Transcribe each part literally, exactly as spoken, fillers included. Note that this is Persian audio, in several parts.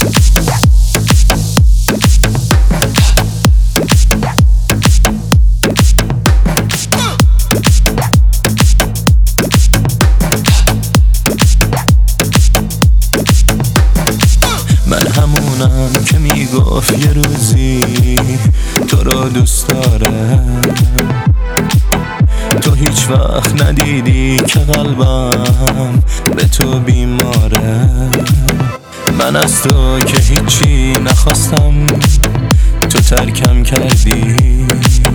من همونم که میگفت یه روزی تو رو دوست دارم، تو هیچ وقت ندیدی که قلبم به تو بیماره. من از تو که هیچی نخواستم، تو ترکم کردی.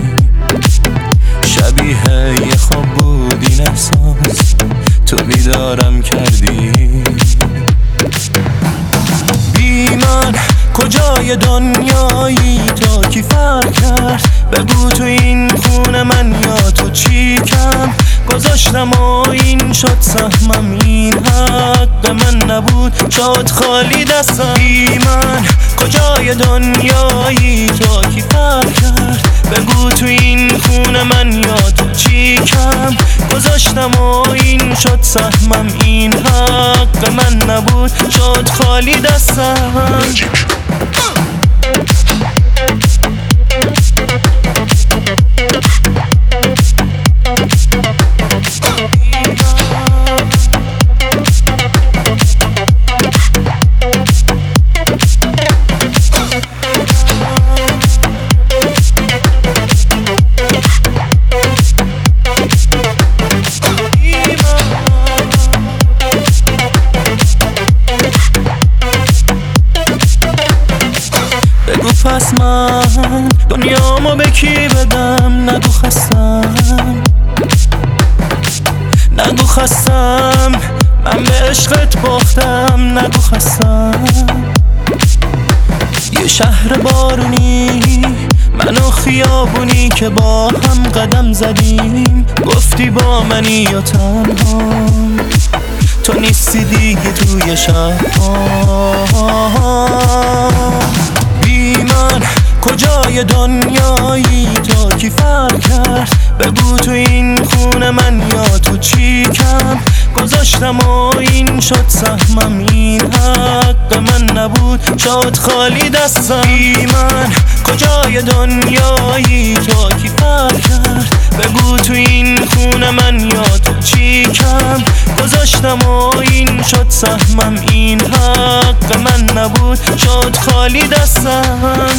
شبیه یه خواب بود این احساس، تو بیدارم کردی. بی من کجای دنیایی؟ تو کی فرق کرد؟ بگو تو این خونه من یا تو چیکم گذاشتم و این شد سهمم. این حق من نبود، شد خالی دستم. بی من کجای دنیایی؟ تو کی فرق کرد؟ بگو تو این خونه من یا تو چیکم گذاشتم و این شد سهمم. این حق من نبود، شد خالی دستم. پس من دنیامو به کی بدم؟ نگو خستم، نگو خستم، من به عشقت باختم. نگو خستم، یه شهر بارونی من و خیابونی که با هم قدم زدیم. گفتی با منی یا تنها، تو نیستی دیگه توی شب‌ها. بی من کجای دنیایی؟ تو کی فرق کرد؟ بگو تو این خونه من یا تو چیکم گذاشتم و این شد سهمم. این حق من نبود، شد خالی دستم. بی من کجای دنیایی؟ تو کی فرق کرد؟ بگو تو این خونه من یا تو چیکم گذاشتم و این شد سهمم. این حق من نبود، شد خالی دستم.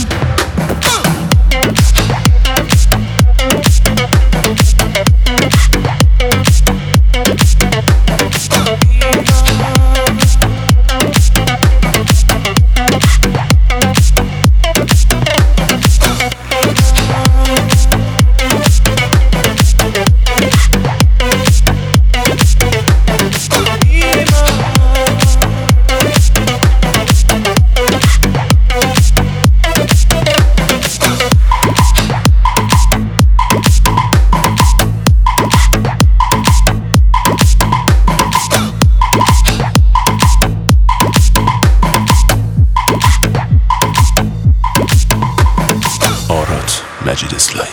Majid Islam.